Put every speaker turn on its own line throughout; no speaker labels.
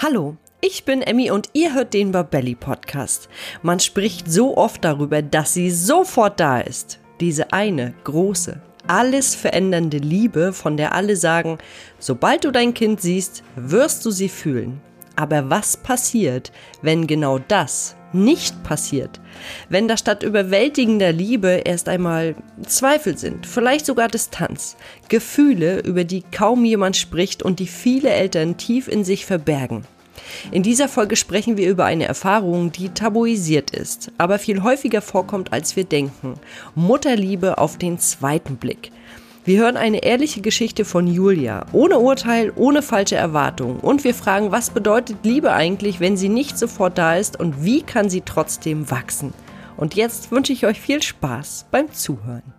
Hallo, ich bin Emmy und ihr hört den Babelli Podcast. Man spricht so oft darüber, dass sie sofort da ist. Diese eine, große, alles verändernde Liebe, von der alle sagen, sobald du dein Kind siehst, wirst du sie fühlen. Aber was passiert, wenn genau das nicht passiert? Wenn da statt überwältigender Liebe erst einmal Zweifel sind, vielleicht sogar Distanz, Gefühle, über die kaum jemand spricht und die viele Eltern tief in sich verbergen. In dieser Folge sprechen wir über eine Erfahrung, die tabuisiert ist, aber viel häufiger vorkommt, als wir denken. Mutterliebe auf den zweiten Blick. Wir hören eine ehrliche Geschichte von Julia, ohne Urteil, ohne falsche Erwartungen. Und wir fragen, was bedeutet Liebe eigentlich, wenn sie nicht sofort da ist und wie kann sie trotzdem wachsen? Und jetzt wünsche ich euch viel Spaß beim Zuhören.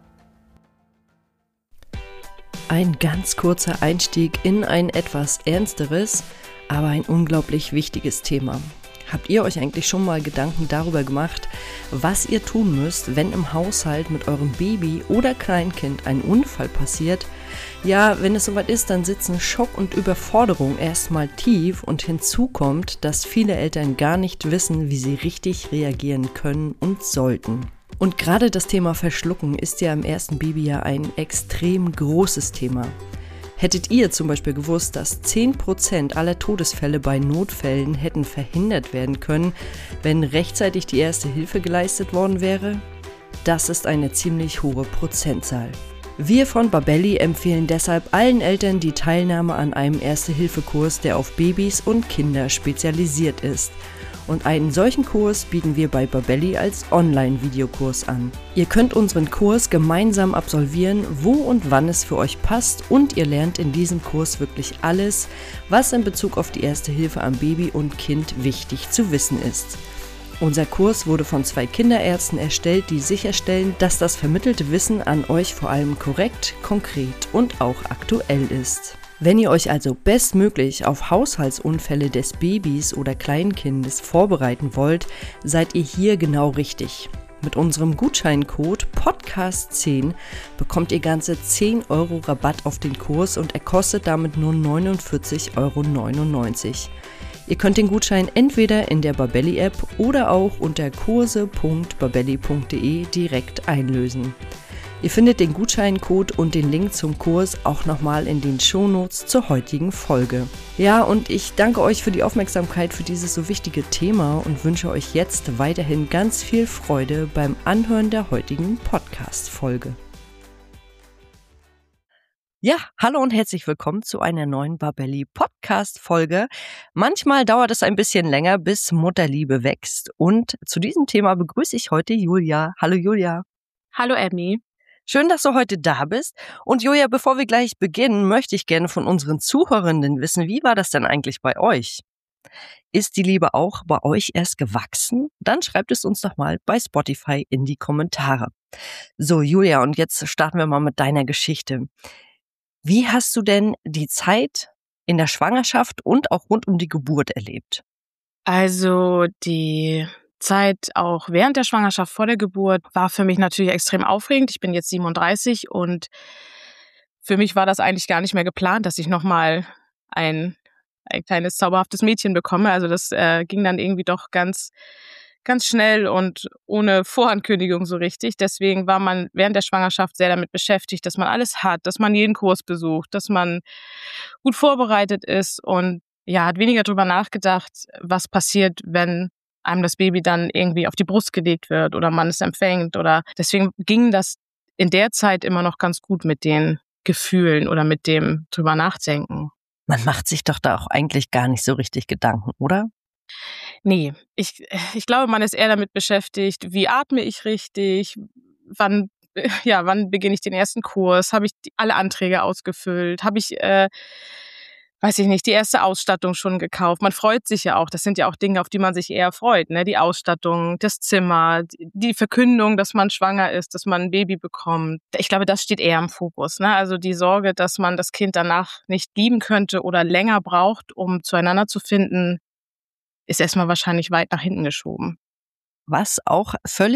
Ein ganz kurzer Einstieg in ein etwas ernsteres, aber ein unglaublich wichtiges Thema. Habt ihr euch eigentlich schon mal Gedanken darüber gemacht, was ihr tun müsst, wenn im Haushalt mit eurem Baby oder Kleinkind ein Unfall passiert? Ja, wenn es soweit ist, dann sitzen Schock und Überforderung erstmal tief und hinzu kommt, dass viele Eltern gar nicht wissen, wie sie richtig reagieren können und sollten. Und gerade das Thema Verschlucken ist ja im ersten Babyjahr ein extrem großes Thema. Hättet ihr zum Beispiel gewusst, dass 10% aller Todesfälle bei Notfällen hätten verhindert werden können, wenn rechtzeitig die erste Hilfe geleistet worden wäre? Das ist eine ziemlich hohe Prozentzahl. Wir von Babelli empfehlen deshalb allen Eltern die Teilnahme an einem Erste-Hilfe-Kurs, der auf Babys und Kinder spezialisiert ist. Und einen solchen Kurs bieten wir bei Babelli als Online-Videokurs an. Ihr könnt unseren Kurs gemeinsam absolvieren, wo und wann es für euch passt, und ihr lernt in diesem Kurs wirklich alles, was in Bezug auf die Erste Hilfe am Baby und Kind wichtig zu wissen ist. Unser Kurs wurde von 2 Kinderärzten erstellt, die sicherstellen, dass das vermittelte Wissen an euch vor allem korrekt, konkret und auch aktuell ist. Wenn ihr euch also bestmöglich auf Haushaltsunfälle des Babys oder Kleinkindes vorbereiten wollt, seid ihr hier genau richtig. Mit unserem Gutscheincode PODCAST10 bekommt ihr ganze 10 € Rabatt auf den Kurs und er kostet damit nur 49,99 €. Ihr könnt den Gutschein entweder in der Babelli-App oder auch unter kurse.babelli.de direkt einlösen. Ihr findet den Gutscheincode und den Link zum Kurs auch nochmal in den Shownotes zur heutigen Folge. Ja, und ich danke euch für die Aufmerksamkeit für dieses so wichtige Thema und wünsche euch jetzt weiterhin ganz viel Freude beim Anhören der heutigen Podcast-Folge. Ja, hallo und herzlich willkommen zu einer neuen Babelli-Podcast-Folge. Manchmal dauert es ein bisschen länger, bis Mutterliebe wächst. Und zu diesem Thema begrüße ich heute Julia. Hallo Julia.
Hallo Emmy.
Schön, dass du heute da bist. Und Julia, bevor wir gleich beginnen, möchte ich gerne von unseren Zuhörenden wissen, wie war das denn eigentlich bei euch? Ist die Liebe auch bei euch erst gewachsen? Dann schreibt es uns doch mal bei Spotify in die Kommentare. So, Julia, und jetzt starten wir mal mit deiner Geschichte. Wie hast du denn die Zeit in der Schwangerschaft und auch rund um die Geburt erlebt?
Also die Zeit auch während der Schwangerschaft, vor der Geburt, war für mich natürlich extrem aufregend. Ich bin jetzt 37 und für mich war das eigentlich gar nicht mehr geplant, dass ich nochmal ein kleines zauberhaftes Mädchen bekomme. Also das ging dann irgendwie doch ganz schnell und ohne Vorankündigung so richtig. Deswegen war man während der Schwangerschaft sehr damit beschäftigt, dass man alles hat, dass man jeden Kurs besucht, dass man gut vorbereitet ist und ja, hat weniger drüber nachgedacht, was passiert, wenn einem das Baby dann irgendwie auf die Brust gelegt wird oder man es empfängt. Oder deswegen ging das in der Zeit immer noch ganz gut mit den Gefühlen oder mit dem drüber nachdenken.
Man macht sich doch da auch eigentlich gar nicht so richtig Gedanken, oder?
Nee, ich glaube, man ist eher damit beschäftigt, wie atme ich richtig, wann beginne ich den ersten Kurs, habe ich alle Anträge ausgefüllt, habe ich, weiß ich nicht, die erste Ausstattung schon gekauft. Man freut sich ja auch, das sind ja auch Dinge, auf die man sich eher freut, ne? Die Ausstattung, das Zimmer, die Verkündung, dass man schwanger ist, dass man ein Baby bekommt. Ich glaube, das steht eher im Fokus, ne? Also die Sorge, dass man das Kind danach nicht lieben könnte oder länger braucht, um zueinander zu finden, ist erstmal wahrscheinlich weit nach hinten geschoben.
Was auch völlig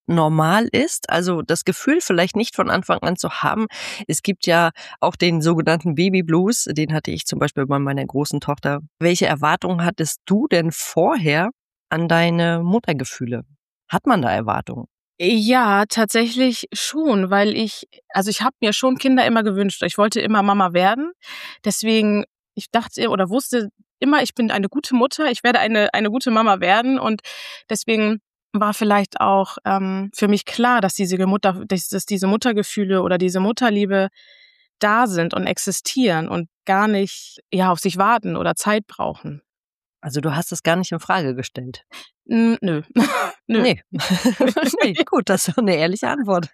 normal ist, also das Gefühl vielleicht nicht von Anfang an zu haben. Es gibt ja auch den sogenannten Baby Blues, den hatte ich zum Beispiel bei meiner großen Tochter. Welche Erwartungen hattest du denn vorher an deine Muttergefühle? Hat man da Erwartungen?
Ja, tatsächlich schon, weil ich habe mir schon Kinder immer gewünscht. Ich wollte immer Mama werden. Deswegen, ich dachte oder wusste immer, ich bin eine gute Mutter, ich werde eine gute Mama werden. Und deswegen war vielleicht auch für mich klar, dass dass diese Muttergefühle oder diese Mutterliebe da sind und existieren und gar nicht auf sich warten oder Zeit brauchen.
Also du hast das gar nicht in Frage gestellt.
Nö. Nö.
Nee. Okay, gut, das ist doch eine ehrliche Antwort.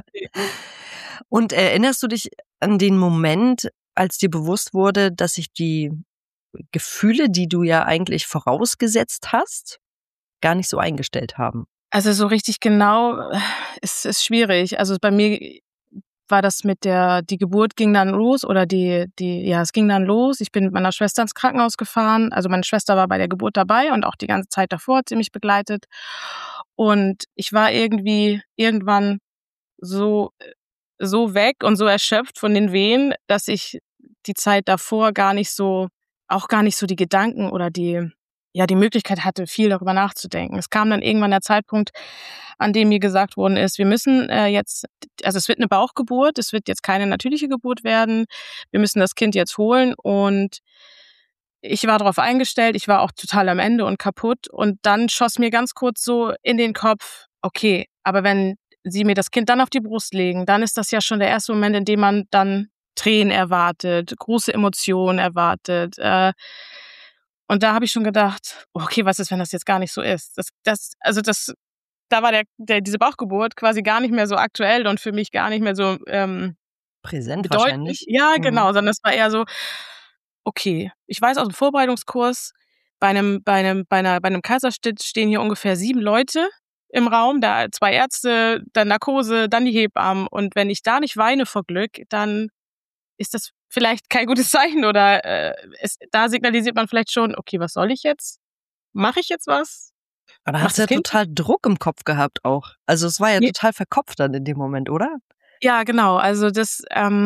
Und erinnerst du dich an den Moment, als dir bewusst wurde, dass sich die Gefühle, die du ja eigentlich vorausgesetzt hast, gar nicht so eingestellt haben?
Also so richtig genau ist schwierig. Also bei mir war das die Geburt ging dann los oder es ging dann los. Ich bin mit meiner Schwester ins Krankenhaus gefahren. Also meine Schwester war bei der Geburt dabei und auch die ganze Zeit davor hat sie mich begleitet. Und ich war irgendwie irgendwann so weg und so erschöpft von den Wehen, dass ich die Zeit davor gar nicht so die Gedanken oder die Möglichkeit hatte, viel darüber nachzudenken. Es kam dann irgendwann der Zeitpunkt, an dem mir gesagt worden ist, wir müssen es wird eine Bauchgeburt, es wird jetzt keine natürliche Geburt werden, wir müssen das Kind jetzt holen. Und ich war darauf eingestellt, ich war auch total am Ende und kaputt. Und dann schoss mir ganz kurz so in den Kopf, okay, aber wenn sie mir das Kind dann auf die Brust legen, dann ist das ja schon der erste Moment, in dem man dann Tränen erwartet, große Emotionen erwartet. Und da habe ich schon gedacht, okay, was ist, wenn das jetzt gar nicht so ist? Da war diese Bauchgeburt quasi gar nicht mehr so aktuell und für mich gar nicht mehr so
Präsent
bedeutend.
wahrscheinlich.
Ja, genau, sondern es war eher so, okay, ich weiß aus dem Vorbereitungskurs, bei einem Kaiserschnitt stehen hier ungefähr 7 Leute im Raum, da 2 Ärzte, dann Narkose, dann die Hebammen. Und wenn ich da nicht weine vor Glück, dann ist das vielleicht kein gutes Zeichen oder da signalisiert man vielleicht schon, okay, was soll ich jetzt? Mache ich jetzt was?
Aber hast du ja total Druck im Kopf gehabt auch. Also es war ja total verkopft dann in dem Moment, oder?
Ja, genau. Also das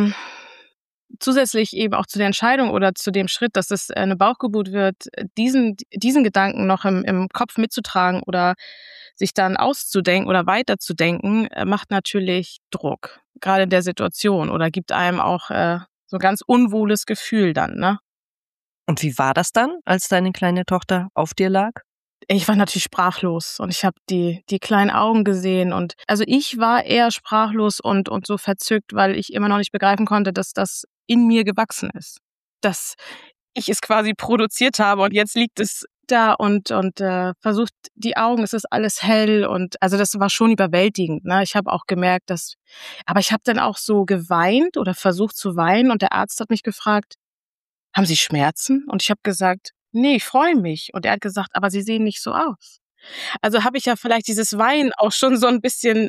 zusätzlich eben auch zu der Entscheidung oder zu dem Schritt, dass es eine Bauchgeburt wird, diesen Gedanken noch im Kopf mitzutragen oder sich dann auszudenken oder weiterzudenken, macht natürlich Druck, gerade in der Situation, oder gibt einem auch so ein ganz unwohles Gefühl dann, ne?
Und wie war das dann, als deine kleine Tochter auf dir lag?
Ich war natürlich sprachlos und ich habe die kleinen Augen gesehen und also ich war eher sprachlos und so verzückt, weil ich immer noch nicht begreifen konnte, dass das in mir gewachsen ist. Dass ich es quasi produziert habe und jetzt liegt es da und versucht die Augen, es ist alles hell und also das war schon überwältigend, ne? Ich habe auch gemerkt, aber ich habe dann auch so geweint oder versucht zu weinen und der Arzt hat mich gefragt: „Haben Sie Schmerzen?" Und ich habe gesagt: „Nee, ich freue mich." Und er hat gesagt: „Aber Sie sehen nicht so aus." Also habe ich ja vielleicht dieses Weinen auch schon so ein bisschen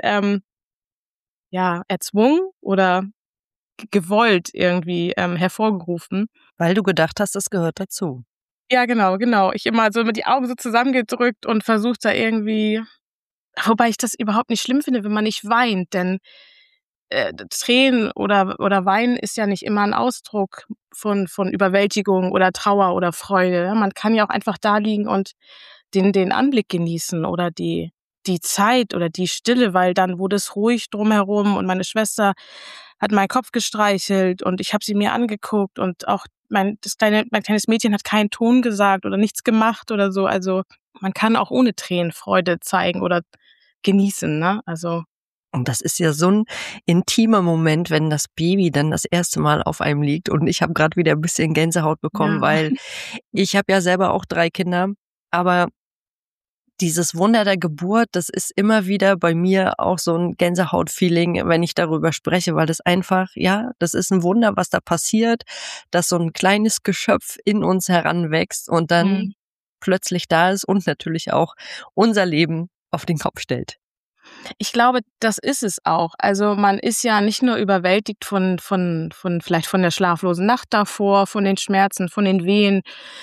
erzwungen oder gewollt irgendwie hervorgerufen.
Weil du gedacht hast, das gehört dazu.
Ja, genau. Ich immer so mit die Augen so zusammengedrückt und versucht da irgendwie, wobei ich das überhaupt nicht schlimm finde, wenn man nicht weint, denn Tränen oder Weinen ist ja nicht immer ein Ausdruck von Überwältigung oder Trauer oder Freude. Man kann ja auch einfach da liegen und den Anblick genießen oder die Zeit oder die Stille, weil dann wurde es ruhig drumherum und meine Schwester hat meinen Kopf gestreichelt und ich habe sie mir angeguckt und auch mein kleines Mädchen hat keinen Ton gesagt oder nichts gemacht oder so. Also, man kann auch ohne Tränen Freude zeigen oder genießen, ne? Also
Und das ist ja so ein intimer Moment, wenn das Baby dann das erste Mal auf einem liegt. Und ich habe gerade wieder ein bisschen Gänsehaut bekommen,
ja.
weil ich habe ja selber auch 3 Kinder, aber dieses Wunder der Geburt, das ist immer wieder bei mir auch so ein Gänsehaut-Feeling, wenn ich darüber spreche, weil das einfach, ja, das ist ein Wunder, was da passiert, dass so ein kleines Geschöpf in uns heranwächst und dann plötzlich da ist und natürlich auch unser Leben auf den Kopf stellt.
Ich glaube, das ist es auch. Also, man ist ja nicht nur überwältigt von vielleicht von der schlaflosen Nacht davor, von den Schmerzen, von den Wehen,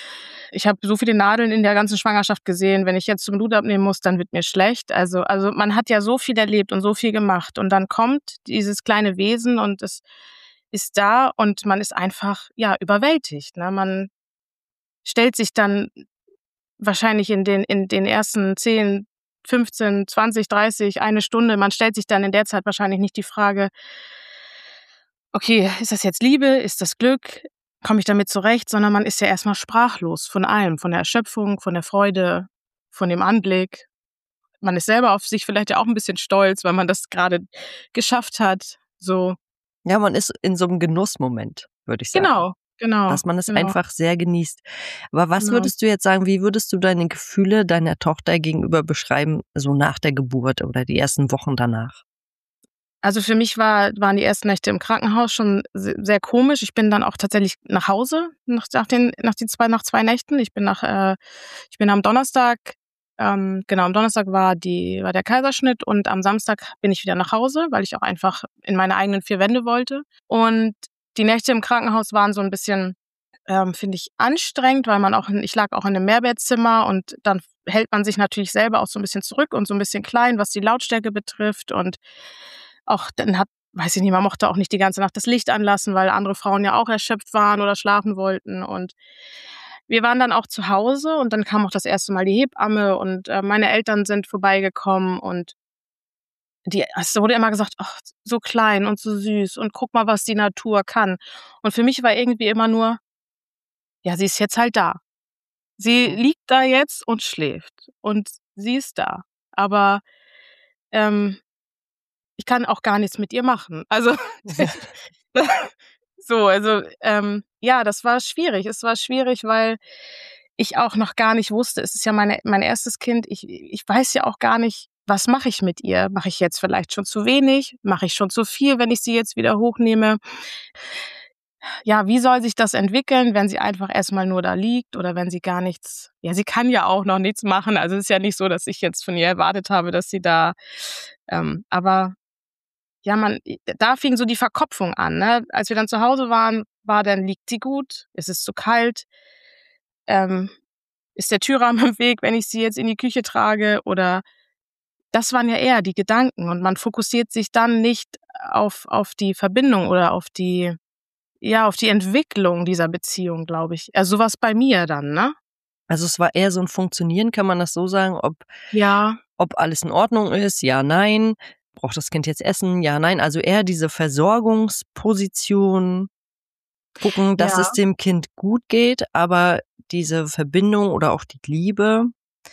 ich habe so viele Nadeln in der ganzen Schwangerschaft gesehen, wenn ich jetzt zum Blut abnehmen muss, dann wird mir schlecht. Also man hat ja so viel erlebt und so viel gemacht und dann kommt dieses kleine Wesen und es ist da und man ist einfach, ja, überwältigt, ne? Man stellt sich dann wahrscheinlich in den ersten 10, 15, 20, 30, eine Stunde, man stellt sich dann in der Zeit wahrscheinlich nicht die Frage: „Okay, ist das jetzt Liebe? Ist das Glück? Komme ich damit zurecht?“ Sondern man ist ja erst mal sprachlos von allem, von der Erschöpfung, von der Freude, von dem Anblick. Man ist selber auf sich vielleicht ja auch 'n bisschen stolz, weil man das grade geschafft hat, so.
Ja, man ist in so 'nem Genussmoment, würde ich sagen,
Genau, genau,
dass man es
genau,
einfach sehr genießt. Aber was
genau.
würdest du jetzt sagen, wie würdest du deine Gefühle deiner Tochter gegenüber beschreiben, so nach der Geburt oder die ersten Wochen danach?
Also, für mich waren die ersten Nächte im Krankenhaus schon sehr komisch. Ich bin dann auch tatsächlich nach Hause nach 2 Nächten. Ich bin am Donnerstag genau, am Donnerstag war der Kaiserschnitt und am Samstag bin ich wieder nach Hause, weil ich auch einfach in meine eigenen 4 Wände wollte. Und die Nächte im Krankenhaus waren so 'n bisschen, finde ich, anstrengend, weil ich lag auch in 'nem Mehrbettzimmer und dann hält man sich natürlich selber auch so 'n bisschen zurück und so 'n bisschen klein, was die Lautstärke betrifft und auch dann weiß ich nicht, man mochte auch nicht die ganze Nacht das Licht anlassen, weil andere Frauen ja auch erschöpft waren oder schlafen wollten. Und wir waren dann auch zu Hause und dann kam auch das erste Mal die Hebamme und, meine Eltern sind vorbeigekommen und es wurde immer gesagt: „Ach, so klein und so süß und guck mal, was die Natur kann.“ Und für mich war irgendwie immer nur: „Ja, sie ist jetzt halt da. Sie liegt da jetzt und schläft und sie ist da.“ Aber, ähm ich kann auch gar nichts mit ihr machen. Also, ja, das war schwierig. Es war schwierig, weil ich auch noch gar nicht wusste, es ist ja mein erstes Kind. Ich weiß ja auch gar nicht, was mache ich mit ihr? Mache ich jetzt vielleicht schon zu wenig? Mache ich schon zu viel, wenn ich sie jetzt wieder hochnehme? Ja, wie soll sich das entwickeln, wenn sie einfach erst mal nur da liegt oder wenn sie gar nichts, ja, sie kann ja auch noch nichts machen. Also, es ist ja nicht so, dass ich jetzt von ihr erwartet habe, dass sie da aber ja, da fing so die Verkopfung an, ne? Als wir dann zu Hause waren, dann: „Liegt sie gut? Ist es zu kalt? Ähm, ist der Türrahmen im Weg, wenn ich sie jetzt in die Küche trage?“ Oder das waren ja eher die Gedanken und man fokussiert sich dann nicht auf die Verbindung oder auf die Entwicklung dieser Beziehung, glaube ich. Also, so war's bei mir dann, ne?
Also, es war eher so 'n Funktionieren, kann man das so sagen,
Ja,
ob alles in Ordnung ist, ja, nein. Braucht das Kind jetzt Essen? Ja, nein. Also eher diese Versorgungsposition, gucken, dass
ja.
es dem Kind gut geht, aber diese Verbindung oder auch die Liebe,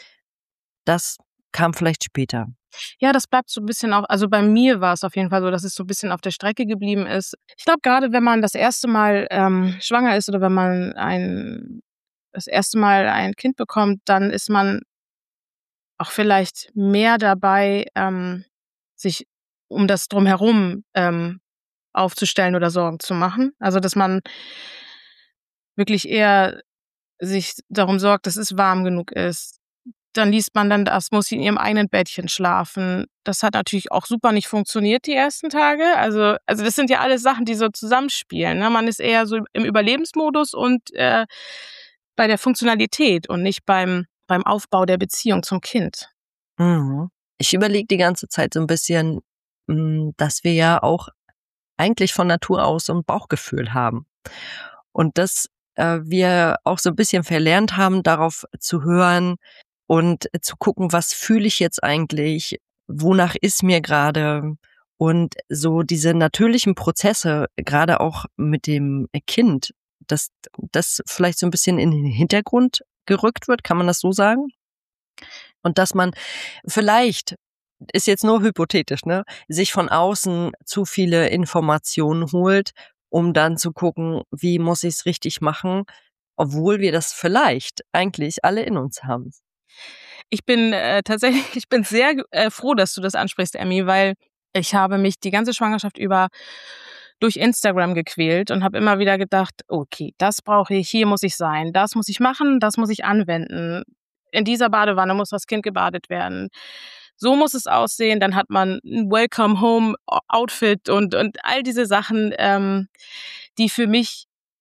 das kam vielleicht später.
Ja, das bleibt so 'n bisschen auch, also, bei mir war's auf jeden Fall so, dass es so 'n bisschen auf der Strecke geblieben ist. Ich glaube, grade wenn man das erste Mal, schwanger ist oder wenn man das erste Mal ein Kind bekommt, dann ist man auch vielleicht mehr dabei, sich um das Drumherum, aufzustellen oder Sorgen zu machen. Also, dass man wirklich eher sich darum sorgt, dass es warm genug ist. Dann liest man dann, das muss sie in ihrem eigenen Bettchen schlafen. Das hat natürlich auch super nicht funktioniert die ersten Tage. Also das sind ja alles Sachen, die so zusammenspielen, ne? Man ist eher so im Überlebensmodus und, bei der Funktionalität und nicht beim Aufbau der Beziehung zum Kind.
Mhm. Ich überlege die ganze Zeit so 'n bisschen, dass wir ja auch eigentlich von Natur aus so 'n Bauchgefühl haben und dass, wir auch so 'n bisschen verlernt haben, darauf zu hören und zu gucken, was fühle ich jetzt eigentlich, wonach ist mir grade, und so diese natürlichen Prozesse, grade auch mit dem Kind, dass das vielleicht so 'n bisschen in den Hintergrund gerückt wird, kann man das so sagen? Und dass man vielleicht, ist jetzt nur hypothetisch, ne, sich von außen zu viele Informationen holt, um dann zu gucken, wie muss ich's richtig machen, obwohl wir das vielleicht eigentlich alle in uns haben.
Ich bin, tatsächlich ich bin sehr froh, dass du das ansprichst, Emmy, weil ich habe mich die ganze Schwangerschaft über durch Instagram gequält und habe immer wieder gedacht: „Okay, das brauche ich, hier muss ich sein, das muss ich machen, das muss ich anwenden. In dieser Badewanne muss das Kind gebadet werden. So muss es aussehen.“ Dann hat man 'n Welcome Home Outfit und all diese Sachen, die für mich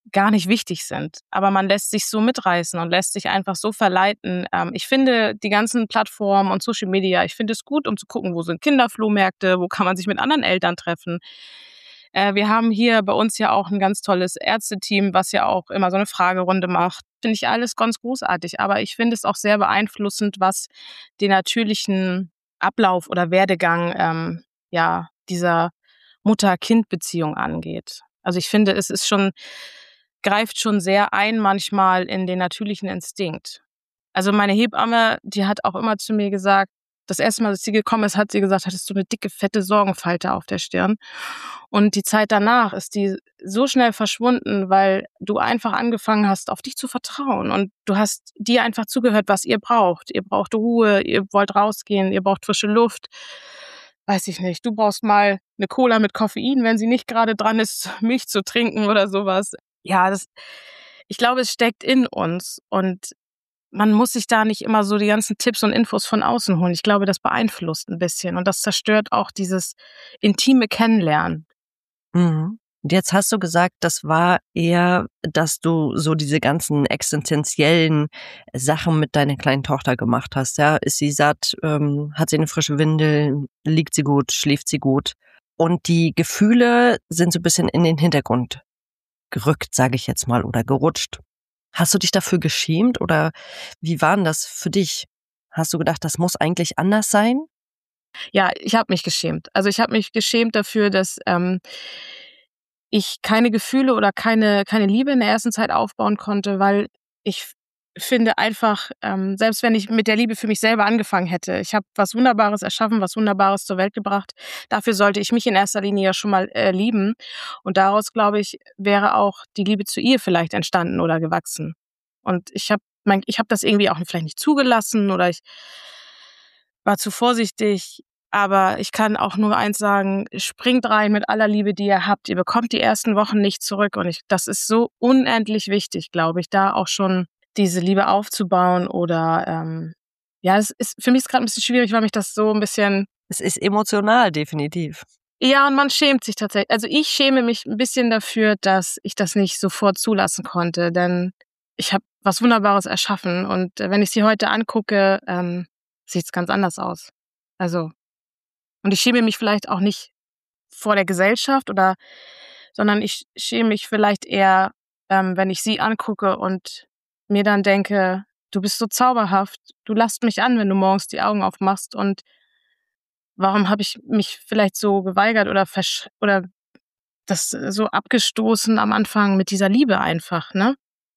gar nicht wichtig sind. Aber man lässt sich so mitreißen und lässt sich einfach so verleiten. Ich finde die ganzen Plattformen und Social Media, ich finde es gut, um zu gucken, wo sind Kinderflohmärkte, wo kann man sich mit anderen Eltern treffen. Wir haben hier bei uns ja auch ein ganz tolles Ärzteteam, was ja auch immer so eine Fragerunde macht. Finde ich alles ganz großartig. Aber ich finde es auch sehr beeinflussend, was den natürlichen Ablauf oder Werdegang dieser Mutter-Kind-Beziehung angeht. Also ich finde, es ist schon, greift schon sehr ein manchmal in den natürlichen Instinkt. Also meine Hebamme, die hat auch immer zu mir gesagt, das erste Mal, als sie gekommen ist, hat sie gesagt, hattest du eine dicke, fette Sorgenfalte auf der Stirn. Und die Zeit danach ist die so schnell verschwunden, weil du einfach angefangen hast, auf dich zu vertrauen. Und du hast dir einfach zugehört, was ihr braucht. Ihr braucht Ruhe, ihr wollt rausgehen, ihr braucht frische Luft. Weiß ich nicht, du brauchst mal eine Cola mit Koffein, wenn sie nicht gerade dran ist, Milch zu trinken oder sowas. Ja, ich glaube, es steckt in uns und man muss sich da nicht immer so die ganzen Tipps und Infos von außen holen. Ich glaube, das beeinflusst ein bisschen und das zerstört auch dieses intime Kennenlernen.
Mhm. Und jetzt hast du gesagt, das war eher, dass du so diese ganzen existenziellen Sachen mit deiner kleinen Tochter gemacht hast. Ja, ist sie satt, hat sie eine frische Windel, liegt sie gut, schläft sie gut. Und die Gefühle sind so ein bisschen in den Hintergrund gerückt, sage ich jetzt mal, oder gerutscht. Hast du dich dafür geschämt oder wie war denn das für dich? Hast du gedacht, das muss eigentlich anders sein?
Ja, ich habe mich geschämt. Also, ich habe mich geschämt dafür, dass, ich keine Gefühle oder keine Liebe in der ersten Zeit aufbauen konnte, weil ich finde einfach, selbst wenn ich mit der Liebe für mich selber angefangen hätte, ich habe was Wunderbares erschaffen, was Wunderbares zur Welt gebracht. Dafür sollte ich mich in erster Linie ja schon mal, lieben. Und daraus, glaube ich, wäre auch die Liebe zu ihr vielleicht entstanden oder gewachsen. Und ich habe das irgendwie auch vielleicht nicht zugelassen oder ich war zu vorsichtig. Aber ich kann auch nur eins sagen, springt rein mit aller Liebe, die ihr habt. Ihr bekommt die ersten Wochen nicht zurück und das ist so unendlich wichtig, glaube ich, da auch schon diese Liebe aufzubauen oder, ja, es ist für mich ist grad 'n bisschen schwierig, weil mich das so 'n bisschen,
Es ist emotional, definitiv.
ja, und man schämt sich tatsächlich. Also, ich schäme mich 'n bisschen dafür, dass ich das nicht sofort zulassen konnte, denn ich habe was Wunderbares erschaffen und, wenn ich sie heute angucke, sieht's ganz anders aus. Also, und ich schäme mich vielleicht auch nicht vor der Gesellschaft sondern ich schäme mich vielleicht eher, wenn ich sie angucke und mir dann denke: „Du bist so zauberhaft. Du lachst mich an, wenn du morgens die Augen aufmachst und warum habe ich mich vielleicht so geweigert oder das so abgestoßen am Anfang mit dieser Liebe einfach", ne?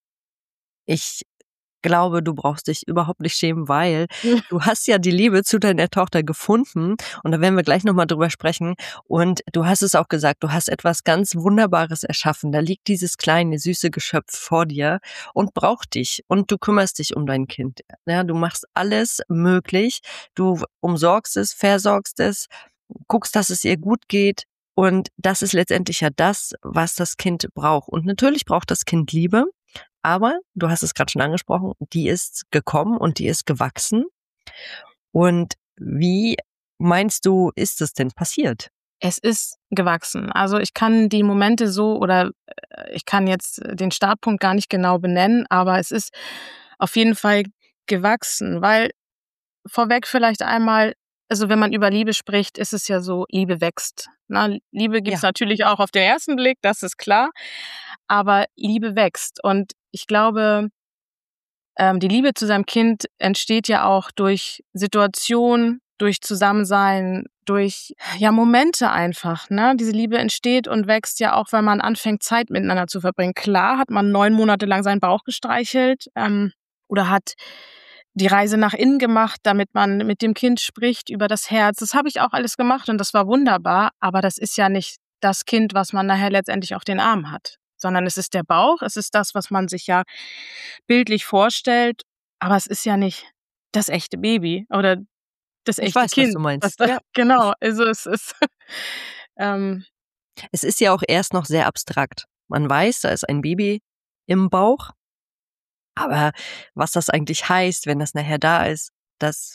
Ich glaube, du brauchst dich überhaupt nicht schämen, weil du hast ja die Liebe zu deiner Tochter gefunden und da werden wir gleich noch mal drüber sprechen und du hast es auch gesagt, du hast etwas ganz Wunderbares erschaffen. Da liegt dieses kleine, süße Geschöpf vor dir und braucht dich und du kümmerst dich um dein Kind. Ja, du machst alles möglich. Du umsorgst es, versorgst es, guckst, dass es ihr gut geht und das ist letztendlich ja das, was das Kind braucht. Und natürlich braucht das Kind Liebe. Aber du hast es gerade schon angesprochen, die ist gekommen und die ist gewachsen. Und wie meinst du, ist es denn passiert?
Es ist gewachsen. Also, ich kann die Momente so oder, ich kann jetzt den Startpunkt gar nicht genau benennen, aber es ist auf jeden Fall gewachsen, weil vorweg vielleicht einmal, also, wenn man über Liebe spricht, ist es ja so, Liebe wächst, ne? Liebe gibt's
Ja.
natürlich auch auf den ersten Blick, das ist klar, aber Liebe wächst. Und ich glaube, die Liebe zu seinem Kind entsteht ja auch durch Situationen, durch Zusammensein, durch, ja, Momente einfach, ne? Diese Liebe entsteht und wächst ja auch, wenn man anfängt, Zeit miteinander zu verbringen. Klar hat man 9 Monate lang seinen Bauch gestreichelt, oder hat die Reise nach innen gemacht, damit man mit dem Kind spricht über das Herz. Das habe ich auch alles gemacht und das war wunderbar, aber das ist ja nicht das Kind, was man nachher letztendlich auf den Arm hat, sondern es ist der Bauch, es ist das, was man sich ja bildlich vorstellt, aber es ist ja nicht das echte Baby oder das
Ich
echte
weiß, was du
Kind, was
meinst.
da
Ja.
genau, also es ist, ähm,
Es ist ja auch erst noch sehr abstrakt. Man weiß, da ist ein Baby im Bauch, aber was das eigentlich heißt, wenn das nachher da ist, das,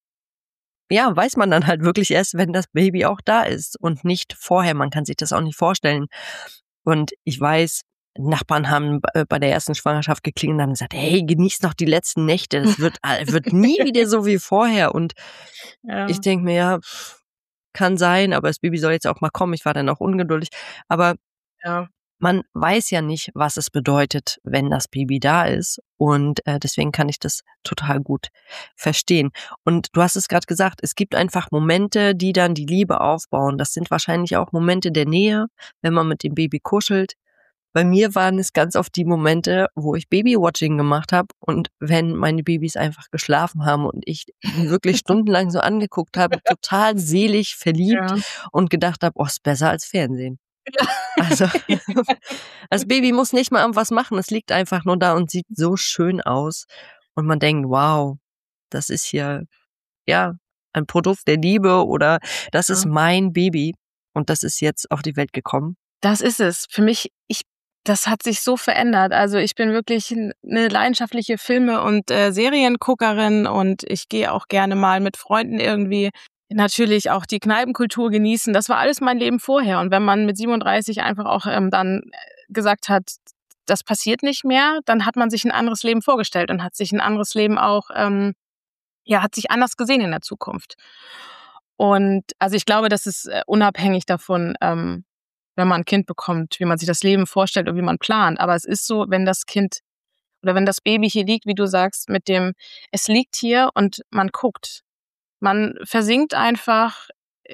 ja, weiß man dann halt wirklich erst, wenn das Baby auch da ist und nicht vorher. Man kann sich das auch nicht vorstellen. Und ich weiß, Nachbarn haben bei der ersten Schwangerschaft geklingelt und haben gesagt, hey, genieß noch die letzten Nächte, das wird nie wieder so wie vorher. Und ich denke mir, ja, kann sein, aber das Baby soll jetzt auch mal kommen. Ich war dann auch ungeduldig. Aber man weiß ja nicht, was es bedeutet, wenn das Baby da ist. Und deswegen kann ich das total gut verstehen. Und du hast es gerade gesagt, es gibt einfach Momente, die dann die Liebe aufbauen. Das sind wahrscheinlich auch Momente der Nähe, wenn man mit dem Baby kuschelt. Bei mir waren es ganz oft die Momente, wo ich Babywatching gemacht habe und wenn meine Babys einfach geschlafen haben und ich die wirklich stundenlang so angeguckt habe, total selig, verliebt und gedacht habe, oh, ist besser als Fernsehen. Also das Baby muss nicht mal irgendwas machen, es liegt einfach nur da und sieht so schön aus und man denkt, wow, das ist hier ein Produkt der Liebe oder das ist mein Baby und das ist jetzt auf die Welt gekommen.
Das ist es. Für mich, das hat sich so verändert. Also ich bin wirklich eine leidenschaftliche Filme- und Serienguckerin und ich gehe auch gerne mal mit Freunden irgendwie natürlich auch die Kneipenkultur genießen. Das war alles mein Leben vorher. Und wenn man mit 37 einfach auch dann gesagt hat, das passiert nicht mehr, dann hat man sich ein anderes Leben vorgestellt und hat sich ein anderes Leben auch, hat sich anders gesehen in der Zukunft. Und also ich glaube, das ist unabhängig davon, wenn man ein Kind bekommt, wie man sich das Leben vorstellt und wie man plant. Aber es ist so, wenn das Kind oder wenn das Baby hier liegt, wie du sagst, es liegt hier und man guckt. Man versinkt einfach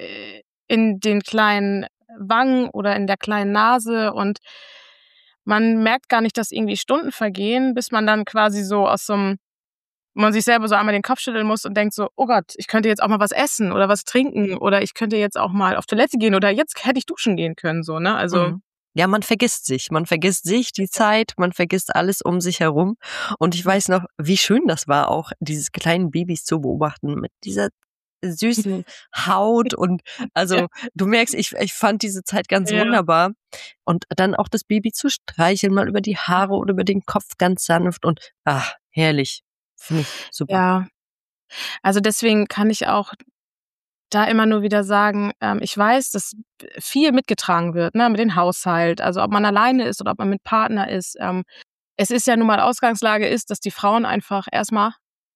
in den kleinen Wangen oder in der kleinen Nase und man merkt gar nicht, dass irgendwie Stunden vergehen, bis man dann quasi so wo man sich selber so einmal den Kopf schütteln muss und denkt so, oh Gott, ich könnte jetzt auch mal was essen oder was trinken oder ich könnte jetzt auch mal auf Toilette gehen oder jetzt hätte ich duschen gehen können, so, ne? Also.
Ja, man vergisst sich, die Zeit, man vergisst alles um sich herum. Und ich weiß noch, wie schön das war, auch dieses kleinen Babys zu beobachten mit dieser süßen Haut und also du merkst, ich fand diese Zeit ganz wunderbar und dann auch das Baby zu streicheln, mal über die Haare oder über den Kopf ganz sanft und herrlich. Finde ich super.
Ja, also deswegen kann ich auch da immer nur wieder sagen, ich weiß, dass viel mitgetragen wird, ne, mit dem Haushalt, also ob man alleine ist oder ob man mit Partner ist. Es ist ja nun mal Ausgangslage ist, dass die Frauen einfach erstmal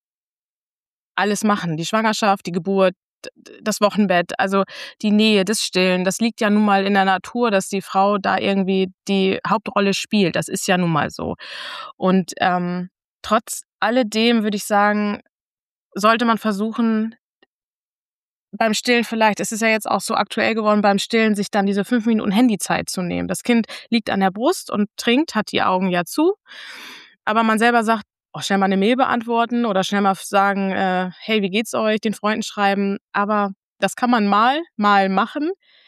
alles machen. Die Schwangerschaft, die Geburt, das Wochenbett, also die Nähe, das Stillen, das liegt ja nun mal in der Natur, dass die Frau da irgendwie die Hauptrolle spielt. Das ist ja nun mal so. Und trotz alledem würde ich sagen, sollte man versuchen, beim Stillen vielleicht, es ist ja jetzt auch so aktuell geworden, beim Stillen sich dann diese 5 Minuten Handyzeit zu nehmen. Das Kind liegt an der Brust und trinkt, hat die Augen ja zu, aber man selber sagt, schnell mal eine Mail beantworten oder schnell mal sagen, hey, wie geht's euch, den Freunden schreiben, aber das kann man mal machen,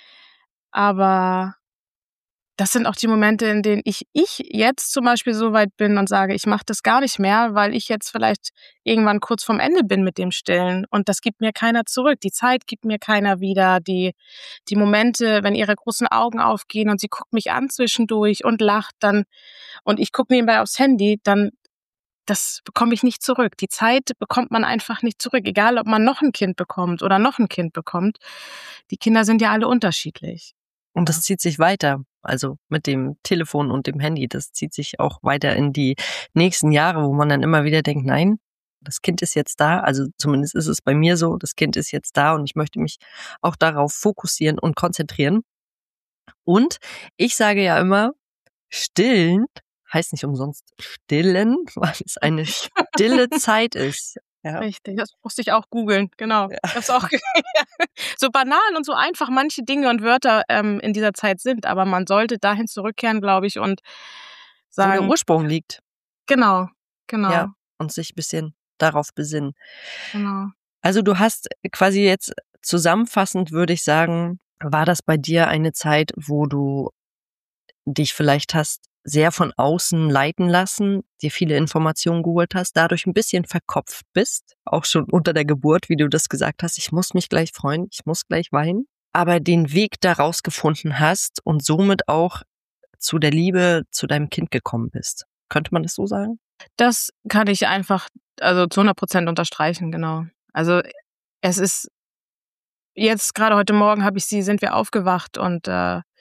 aber das sind auch die Momente, in denen ich jetzt zum Beispiel so weit bin und sage, ich mache das gar nicht mehr, weil ich jetzt vielleicht irgendwann kurz vorm Ende bin mit dem Stillen und das gibt mir keiner zurück. Die Zeit gibt mir keiner wieder. Die Momente, wenn ihre großen Augen aufgehen und sie guckt mich an zwischendurch und lacht dann und ich gucke nebenbei aufs Handy, dann das bekomme ich nicht zurück. Die Zeit bekommt man einfach nicht zurück, egal ob man noch ein Kind bekommt oder noch ein Kind bekommt. Die Kinder sind ja alle unterschiedlich.
Und das zieht sich weiter. Also mit dem Telefon und dem Handy, das zieht sich auch weiter in die nächsten Jahre, wo man dann immer wieder denkt, nein, das Kind ist jetzt da. Also zumindest ist es bei mir so, das Kind ist jetzt da und ich möchte mich auch darauf fokussieren und konzentrieren. Und ich sage ja immer, stillen heißt nicht umsonst stillen, weil es eine stille Zeit ist. Ja.
Richtig, das musste ich auch googeln, genau. Ja. Ich hab's auch so banal und so einfach manche Dinge und Wörter in dieser Zeit sind, aber man sollte dahin zurückkehren, glaube ich, und sagen,
wo der Ursprung liegt.
Genau.
Ja, und sich ein bisschen darauf besinnen.
Genau.
Also du hast quasi jetzt zusammenfassend, würde ich sagen, war das bei dir eine Zeit, wo du dich vielleicht hast sehr von außen leiten lassen, dir viele Informationen geholt hast, dadurch ein bisschen verkopft bist, auch schon unter der Geburt, wie du das gesagt hast, ich muss mich gleich freuen, ich muss gleich weinen, aber den Weg daraus gefunden hast und somit auch zu der Liebe zu deinem Kind gekommen bist. Könnte man das so sagen?
Das kann ich einfach, also zu 100% unterstreichen, genau. Also es ist jetzt gerade heute Morgen sind wir aufgewacht und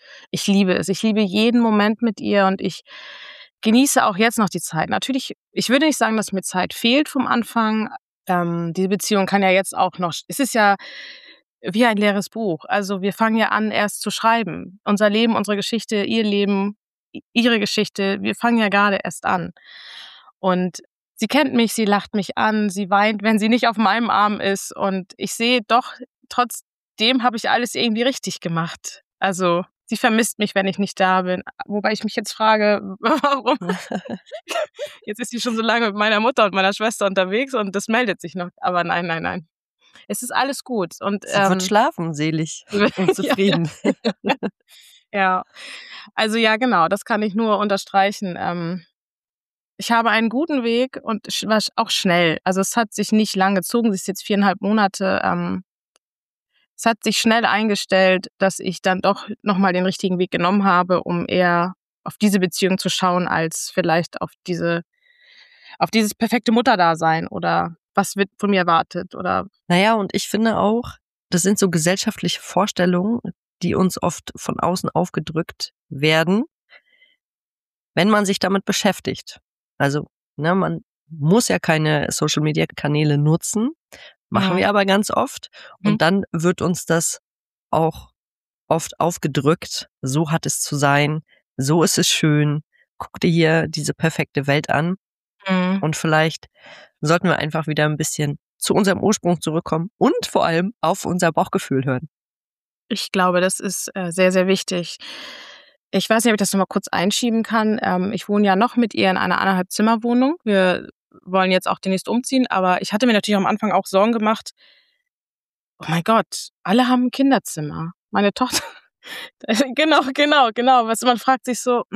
ich liebe es. Ich liebe jeden Moment mit ihr und ich genieße auch jetzt noch die Zeit. Natürlich, ich würde nicht sagen, dass mir Zeit fehlt vom Anfang. Diese Beziehung kann ja jetzt auch noch, es ist ja wie ein leeres Buch. Also wir fangen ja an, erst zu schreiben. Unser Leben, unsere Geschichte, ihr Leben, ihre Geschichte, wir fangen ja gerade erst an. Und sie kennt mich, sie lacht mich an, sie weint, wenn sie nicht auf meinem Arm ist. Und ich sehe doch, trotzdem habe ich alles irgendwie richtig gemacht. Also sie vermisst mich, wenn ich nicht da bin. Wobei ich mich jetzt frage, warum? Jetzt ist sie schon so lange mit meiner Mutter und meiner Schwester unterwegs und das meldet sich noch. Aber nein, nein, nein. Es ist alles gut. Und
Sie wird schlafen, selig und zufrieden.
ja, also ja, genau, das kann ich nur unterstreichen. Ich habe einen guten Weg und war auch schnell. Also es hat sich nicht lang gezogen, es ist jetzt 4,5 Monate. Es hat sich schnell eingestellt, dass ich dann doch nochmal den richtigen Weg genommen habe, um eher auf diese Beziehung zu schauen, als vielleicht auf dieses perfekte Mutterdasein oder was wird von mir erwartet oder.
Naja, und ich finde auch, das sind so gesellschaftliche Vorstellungen, die uns oft von außen aufgedrückt werden, wenn man sich damit beschäftigt. Also, ne, man muss ja keine Social-Media-Kanäle nutzen, machen wir aber ganz oft. Und dann wird uns das auch oft aufgedrückt. So hat es zu sein, so ist es schön. Guck dir hier diese perfekte Welt an. Und vielleicht sollten wir einfach wieder ein bisschen zu unserem Ursprung zurückkommen und vor allem auf unser Bauchgefühl hören.
Ich glaube, das ist sehr, sehr wichtig. Ich weiß nicht, ob ich das noch mal kurz einschieben kann. Ich wohne ja noch mit ihr in einer 1,5-Zimmer-Wohnung. Wir wollen jetzt auch demnächst umziehen, aber ich hatte mir natürlich am Anfang auch Sorgen gemacht. Oh mein Gott, alle haben ein Kinderzimmer. Meine Tochter, genau. Man fragt sich so,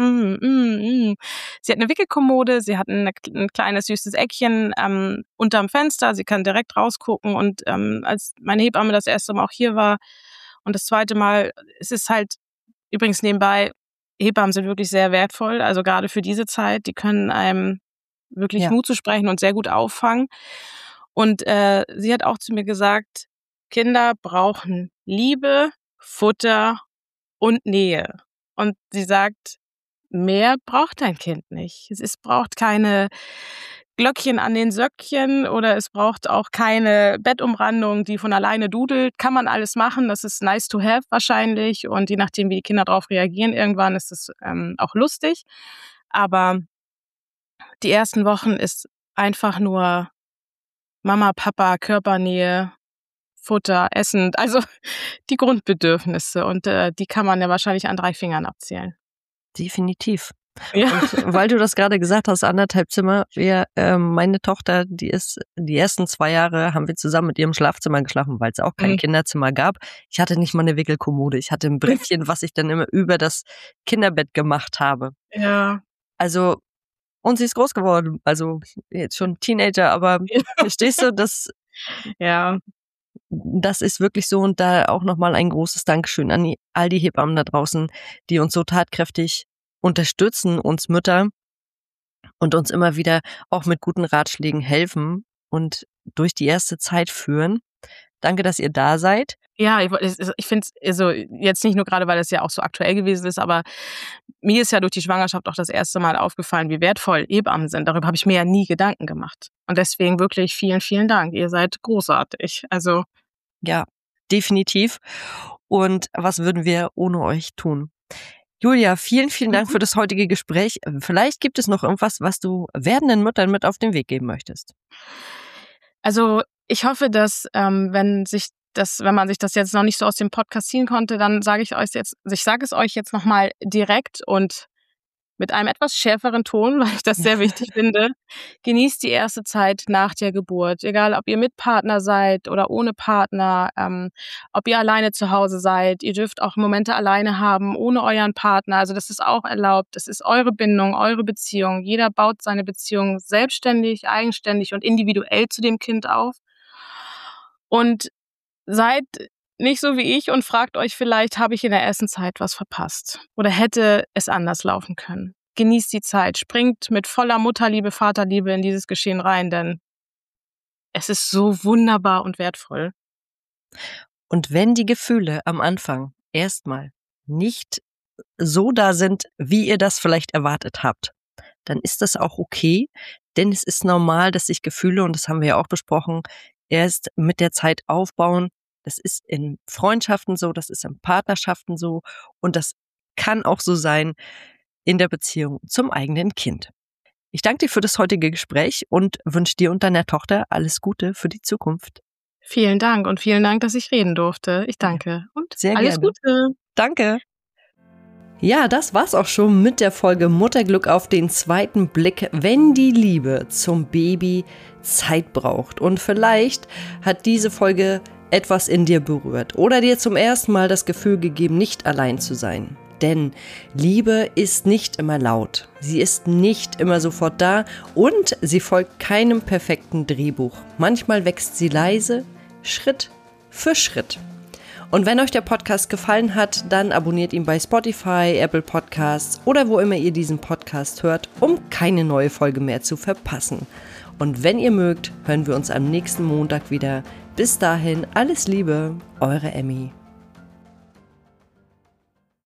Sie hat eine Wickelkommode, sie hat ein kleines süßes Eckchen unterm Fenster, sie kann direkt rausgucken und als meine Hebamme das erste Mal auch hier war und das zweite Mal, es ist halt übrigens nebenbei, Hebammen sind wirklich sehr wertvoll, also gerade für diese Zeit, die können einem wirklich Mut zu sprechen und sehr gut auffangen. Und sie hat auch zu mir gesagt, Kinder brauchen Liebe, Futter und Nähe. Und sie sagt, mehr braucht dein Kind nicht. Es braucht keine Glöckchen an den Söckchen oder es braucht auch keine Bettumrandung, die von alleine dudelt. Kann man alles machen. Das ist nice to have wahrscheinlich. Und je nachdem, wie die Kinder darauf reagieren, irgendwann ist es auch lustig. Aber die ersten Wochen ist einfach nur Mama, Papa, Körpernähe, Futter, Essen, also die Grundbedürfnisse. Und die kann man ja wahrscheinlich an 3 Fingern abzählen.
Definitiv.
Ja.
Und weil du das gerade gesagt hast, 1,5 Zimmer, meine Tochter, die ersten 2 Jahre haben wir zusammen mit ihrem Schlafzimmer geschlafen, weil es auch kein Kinderzimmer gab. Ich hatte nicht mal eine Wickelkommode. Ich hatte ein Brettchen, was ich dann immer über das Kinderbett gemacht habe.
Ja.
Also, und sie ist groß geworden. Also jetzt schon Teenager, aber verstehst du, das ist wirklich so. Und da auch nochmal ein großes Dankeschön an all die Hebammen da draußen, die uns so tatkräftig unterstützen, uns Mütter, und uns immer wieder auch mit guten Ratschlägen helfen und durch die erste Zeit führen. Danke, dass ihr da seid.
Ja, ich finde es also jetzt nicht nur gerade, weil es ja auch so aktuell gewesen ist, aber mir ist ja durch die Schwangerschaft auch das erste Mal aufgefallen, wie wertvoll Hebammen sind. Darüber habe ich mir ja nie Gedanken gemacht. Und deswegen wirklich vielen, vielen Dank. Ihr seid großartig. Also
ja, definitiv. Und was würden wir ohne euch tun? Julia, vielen, vielen Dank für das heutige Gespräch. Vielleicht gibt es noch irgendwas, was du werdenden Müttern mit auf den Weg geben möchtest.
Also ich hoffe, dass wenn man sich das jetzt noch nicht so aus dem Podcast ziehen konnte, dann sage ich es euch jetzt nochmal direkt und mit einem etwas schärferen Ton, weil ich das sehr wichtig finde. Genießt die erste Zeit nach der Geburt. Egal, ob ihr mit Partner seid oder ohne Partner, ob ihr alleine zu Hause seid. Ihr dürft auch Momente alleine haben, ohne euren Partner. Also das ist auch erlaubt. Das ist eure Bindung, eure Beziehung. Jeder baut seine Beziehung selbstständig, eigenständig und individuell zu dem Kind auf. Und seid nicht so wie ich und fragt euch vielleicht, habe ich in der ersten Zeit was verpasst? Oder hätte es anders laufen können? Genießt die Zeit, springt mit voller Mutterliebe, Vaterliebe in dieses Geschehen rein, denn es ist so wunderbar und wertvoll.
Und wenn die Gefühle am Anfang erstmal nicht so da sind, wie ihr das vielleicht erwartet habt, dann ist das auch okay, denn es ist normal, dass sich Gefühle, und das haben wir ja auch besprochen, erst mit der Zeit aufbauen. Das ist in Freundschaften so, das ist in Partnerschaften so und das kann auch so sein in der Beziehung zum eigenen Kind. Ich danke dir für das heutige Gespräch und wünsche dir und deiner Tochter alles Gute für die Zukunft.
Vielen Dank und vielen Dank, dass ich reden durfte. Ich danke und
Sehr
alles
gerne.
Gute.
Danke. Ja, das war's auch schon mit der Folge Mutterglück auf den zweiten Blick, wenn die Liebe zum Baby Zeit braucht. Und vielleicht hat diese Folge etwas in dir berührt oder dir zum ersten Mal das Gefühl gegeben, nicht allein zu sein. Denn Liebe ist nicht immer laut, sie ist nicht immer sofort da und sie folgt keinem perfekten Drehbuch. Manchmal wächst sie leise, Schritt für Schritt. Und wenn euch der Podcast gefallen hat, dann abonniert ihn bei Spotify, Apple Podcasts oder wo immer ihr diesen Podcast hört, um keine neue Folge mehr zu verpassen. Und wenn ihr mögt, hören wir uns am nächsten Montag wieder. Bis dahin, alles Liebe, eure Emmy.